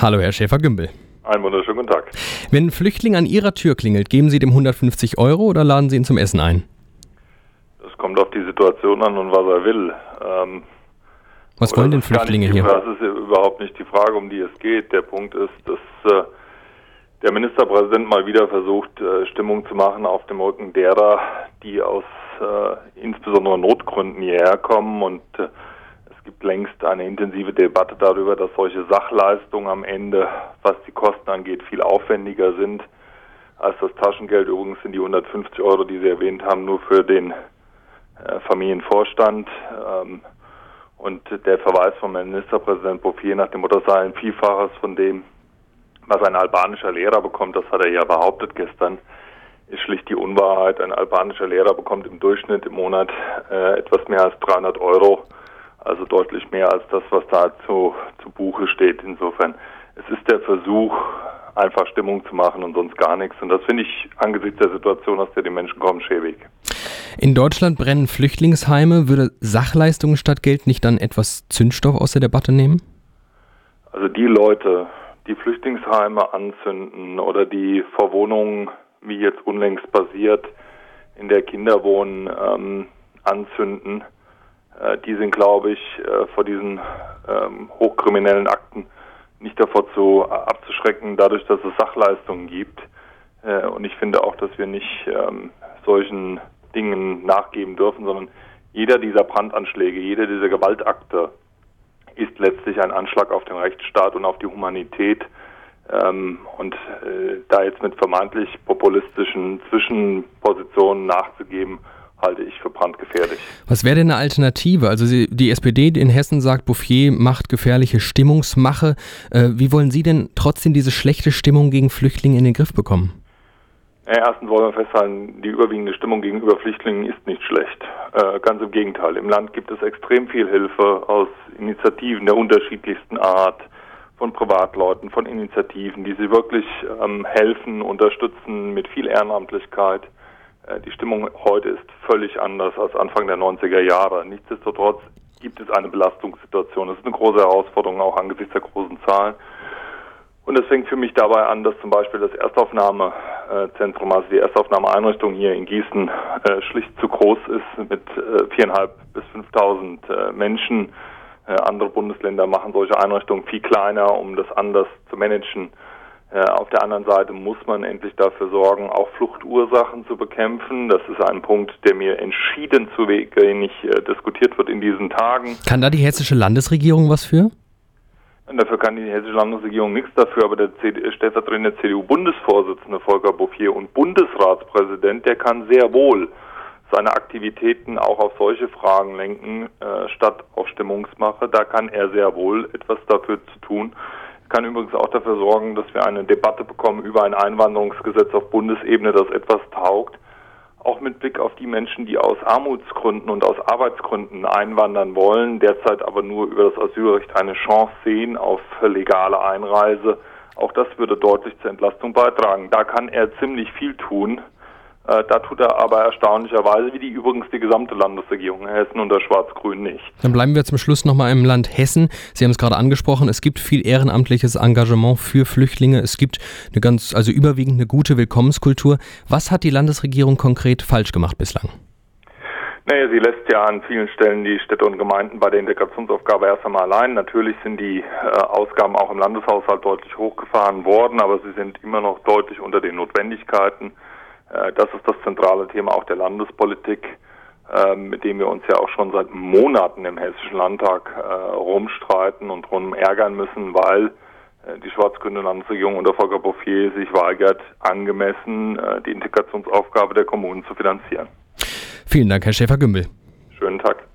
Hallo, Herr Schäfer-Gümbel. Einen wunderschönen guten Tag. Wenn ein Flüchtling an Ihrer Tür klingelt, geben Sie dem 150 € oder laden Sie ihn zum Essen ein? Das kommt auf die Situation an und was er will. Was wollen denn Flüchtlinge hier? Das ist überhaupt nicht die Frage, um die es geht. Der Punkt ist, dass der Ministerpräsident mal wieder versucht, Stimmung zu machen auf dem Rücken derer, die aus insbesondere Notgründen hierher kommen. Und es gibt längst eine intensive Debatte darüber, dass solche Sachleistungen am Ende, was die Kosten angeht, viel aufwendiger sind als das Taschengeld. Übrigens sind die 150 €, die Sie erwähnt haben, nur für den Familienvorstand. Und der Verweis vom Ministerpräsident Bouffier nach dem Motto sei ein Vielfaches von dem, was ein albanischer Lehrer bekommt, das hat er ja behauptet gestern, ist schlicht die Unwahrheit. Ein albanischer Lehrer bekommt im Durchschnitt im Monat etwas mehr als 300 €, also deutlich mehr als das, was da zu Buche steht. Insofern, es ist der Versuch, einfach Stimmung zu machen und sonst gar nichts. Und das finde ich angesichts der Situation, aus der die Menschen kommen, schäbig. In Deutschland brennen Flüchtlingsheime. Würde Sachleistungen statt Geld nicht dann etwas Zündstoff aus der Debatte nehmen? Also die Leute, die Flüchtlingsheime anzünden oder die vor Wohnungen, wie jetzt unlängst passiert, in der Kinder wohnen, anzünden, die sind, glaube ich, vor diesen hochkriminellen Akten nicht davor abzuschrecken, dadurch, dass es Sachleistungen gibt. Und ich finde auch, dass wir nicht solchen Dingen nachgeben dürfen, sondern jeder dieser Brandanschläge, jeder dieser Gewaltakte ist letztlich ein Anschlag auf den Rechtsstaat und auf die Humanität. Und da jetzt mit vermeintlich populistischen Zwischenpositionen nachzugeben, halte ich für brandgefährlich. Was wäre denn eine Alternative? Also die SPD in Hessen sagt, Bouffier macht gefährliche Stimmungsmache. Wie wollen Sie denn trotzdem diese schlechte Stimmung gegen Flüchtlinge in den Griff bekommen? Erstens wollen wir festhalten, die überwiegende Stimmung gegenüber Flüchtlingen ist nicht schlecht. Ganz im Gegenteil. Im Land gibt es extrem viel Hilfe aus Initiativen der unterschiedlichsten Art, von Privatleuten, von Initiativen, die sie wirklich helfen, unterstützen mit viel Ehrenamtlichkeit. Die Stimmung heute ist völlig anders als Anfang der 90er Jahre. Nichtsdestotrotz gibt es eine Belastungssituation. Das ist eine große Herausforderung, auch angesichts der großen Zahlen. Und es fängt für mich dabei an, dass zum Beispiel das Erstaufnahmezentrum, also die Erstaufnahmeeinrichtung hier in Gießen, schlicht zu groß ist mit 4.500 bis 5.000 Menschen. Andere Bundesländer machen solche Einrichtungen viel kleiner, um das anders zu managen. Auf der anderen Seite muss man endlich dafür sorgen, auch Fluchtursachen zu bekämpfen. Das ist ein Punkt, der mir entschieden zu wenig diskutiert wird in diesen Tagen. Kann da die hessische Landesregierung was für? Dafür kann die hessische Landesregierung nichts dafür, aber der stellvertretende CDU-Bundesvorsitzende Volker Bouffier und Bundesratspräsident, der kann sehr wohl seine Aktivitäten auch auf solche Fragen lenken, statt auf Stimmungsmache. Da kann er sehr wohl etwas dafür zu tun. Kann übrigens auch dafür sorgen, dass wir eine Debatte bekommen über ein Einwanderungsgesetz auf Bundesebene, das etwas taugt. Auch mit Blick auf die Menschen, die aus Armutsgründen und aus Arbeitsgründen einwandern wollen, derzeit aber nur über das Asylrecht eine Chance sehen auf legale Einreise. Auch das würde deutlich zur Entlastung beitragen. Da kann er ziemlich viel tun. Da tut er aber erstaunlicherweise, wie übrigens die gesamte Landesregierung in Hessen unter Schwarz-Grün nicht. Dann bleiben wir zum Schluss nochmal im Land Hessen. Sie haben es gerade angesprochen, es gibt viel ehrenamtliches Engagement für Flüchtlinge. Es gibt überwiegend eine gute Willkommenskultur. Was hat die Landesregierung konkret falsch gemacht bislang? Naja, sie lässt ja an vielen Stellen die Städte und Gemeinden bei der Integrationsaufgabe erst einmal allein. Natürlich sind die Ausgaben auch im Landeshaushalt deutlich hochgefahren worden, aber sie sind immer noch deutlich unter den Notwendigkeiten. Das ist das zentrale Thema auch der Landespolitik, mit dem wir uns ja auch schon seit Monaten im Hessischen Landtag rumstreiten und drum ärgern müssen, weil die schwarz-grüne Landesregierung unter Volker Bouffier sich weigert, angemessen die Integrationsaufgabe der Kommunen zu finanzieren. Vielen Dank, Herr Schäfer-Gümbel. Schönen Tag.